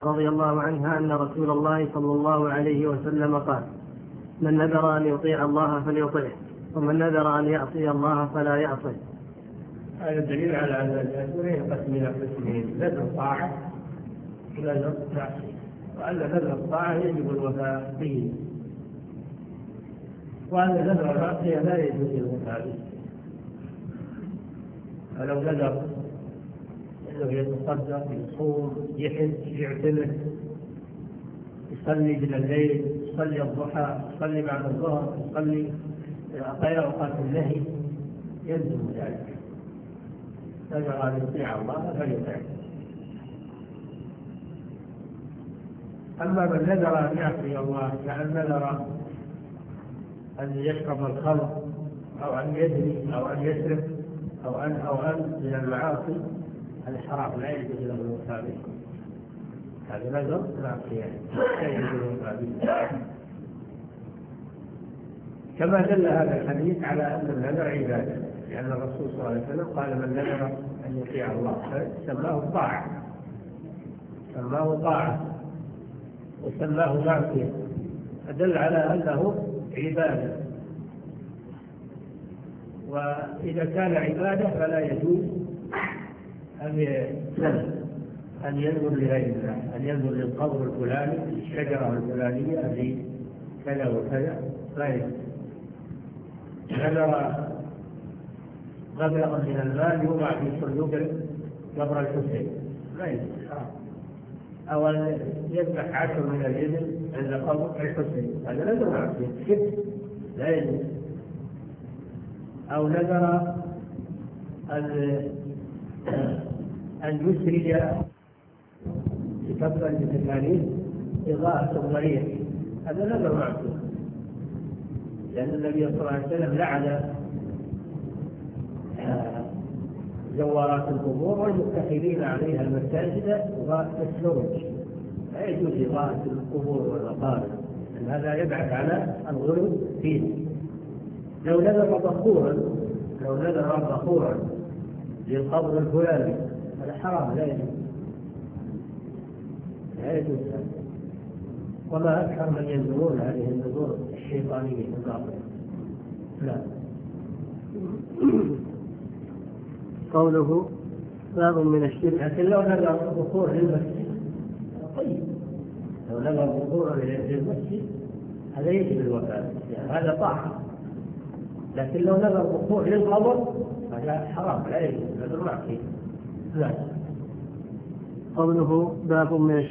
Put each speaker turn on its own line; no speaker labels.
رضي الله عنها أن رسول الله صلى الله عليه وسلم قال: من نذر أن يطيع الله فليطيعه، ومن نذر أن يعصي الله فلا يعصيه.
هذا دليل على أن النذر ينقسم إلى قسمين: نذر طاعة ونذر معصية، وأن نذر الطاعة يجب الوفاء به، وأن نذر المعصية لا يجوز الوفاء به. فلو نذر أنه يتصدق، يصوم، يحج، يعتمر، يصلي من الليل، يصلي الضحى، يصلي بعد الظهر، يصلي غير أوقات النهي، يلزم ذلك. نذر أن يطيع الله فليطيعه. أما من نذر أن يعصي الله، كأن نذر أن يشرب الخمر أو أن يزني أو أن يسرق أو أن من المعاصي، هذا حرام لا يجوز له الوفاء به. هذا نذر معصية لا يجوز الوفاء به. كما دل هذا الحديث على أن النذر عبادة، لأن الرسول صلى الله عليه وسلم قال: من نذر أن يطيع الله سماه طاعة، سماه طاعة وسماه معصية، فدل على أنه عبادة. وإذا كان عبادة فلا يجوز أن ينذر لغير الله، أن ينذر للقبر الفلاني، للشجرة الفلانية، لكذا وكذا، لا يجوز. نذر غبرا من المال يوضع في صندوق قبر الحسين، لا يجوز، أو أن يذبح 10 من الإبل عند قبر الحسين، هذا نذر معصية لا يجوز. أو نذر أن يسرج كتابا بتكاليف إضاءة الضريح، هذا نذر معصية، لأن النبي صلى الله عليه وسلم لعن زوارات القبور والمتخذين عليها المساجد والسروج. لا يجوز إضاءة القبور والمقابر، لأن هذا يبعث على الغلو فيه. لو نذر بخورا للقبر الفلاني، هذا حرام لا يجوز. وما أكثر من ينذرون هذه النذور الشيطانية الباطلة. لا.
قوله باب من الشرك.
لكن لو نذر بخور للمسجد طيب، لو نذر بخور للمسجد هذا يجب الوفاء، يعني هذا طاعة. لكن لو نذر بخور للقبر هذا حرام لا يجوز، هذا معصية. لا.
قوله باب من